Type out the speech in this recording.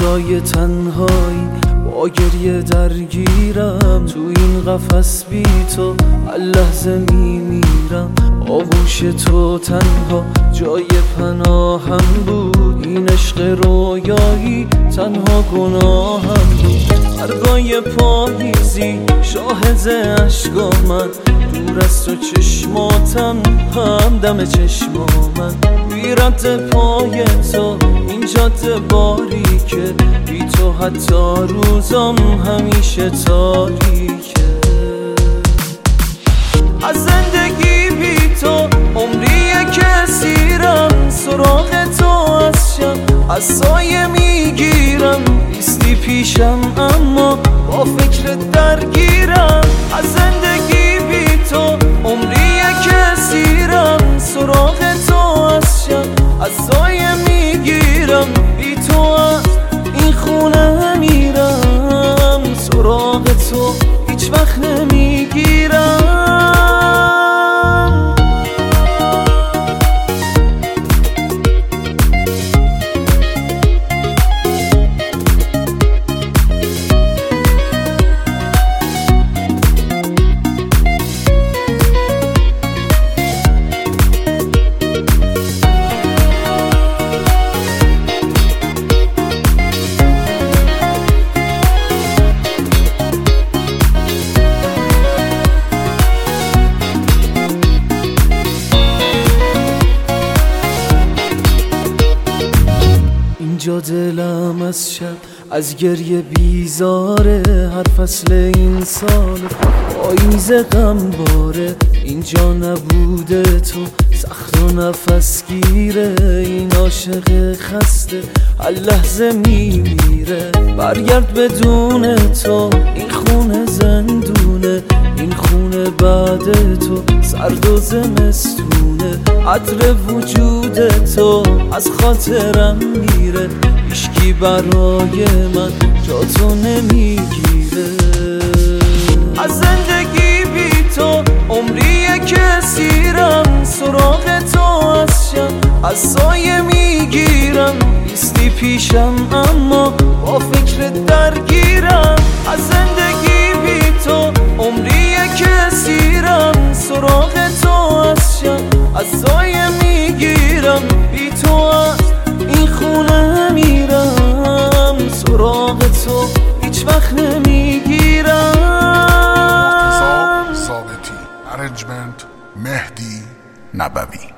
روزای تنهایی با گریه درگیرم، تو این قفس بی تو هر لحظه میمیرم. آغوش تو تنها جای پناهم بود، این عشق رویایی تنها گناهم بود. برگای پاییزی شاهد عشقا من، دور از تو چشماتم همدم چشما من. بی رد پای تو این جاده باریکه، بی تو حتی روزم همیشه تاریکه. از زندگی بی تو عمریه که سیرم، سراغ تو از شب از سایه میگیرم. نیستی پیشم اما با فکر درگیرم. از زندگی بی تو عمریه که سیرم، سراغ تو از شب از سایه میگیرم. بی تو از این خونه میرم، سراغ تو هیچ وقت نمیگیرم. اینجا دلم از شب از گریه بیزاره، هر فصل این سال پاییز غم باره. اینجا نبوده تو سخت و نفس گیره، این عاشق خسته هر لحظه میمیره. برگرد بدون تو این خونه زندونه، این خونه بعد تو سرد و زمستونه. عطر وجود تو از خاطرم میره، هیچکی برای من جا تو نمیگیره. از زندگی بی تو عمریه که سیرم، سراغ تو از شب از سایه میگیرم. نیستی پیشم اما با فکر درگیرم. از زندگی بی تو عمریه که سیرم، سراغ تو از شب از سایه میگیرم. بی تو از این خونه میرم، سراغ تو هیچ وقت نمیگیرم. ثابتی، ارنجمنت مهدی نبوی.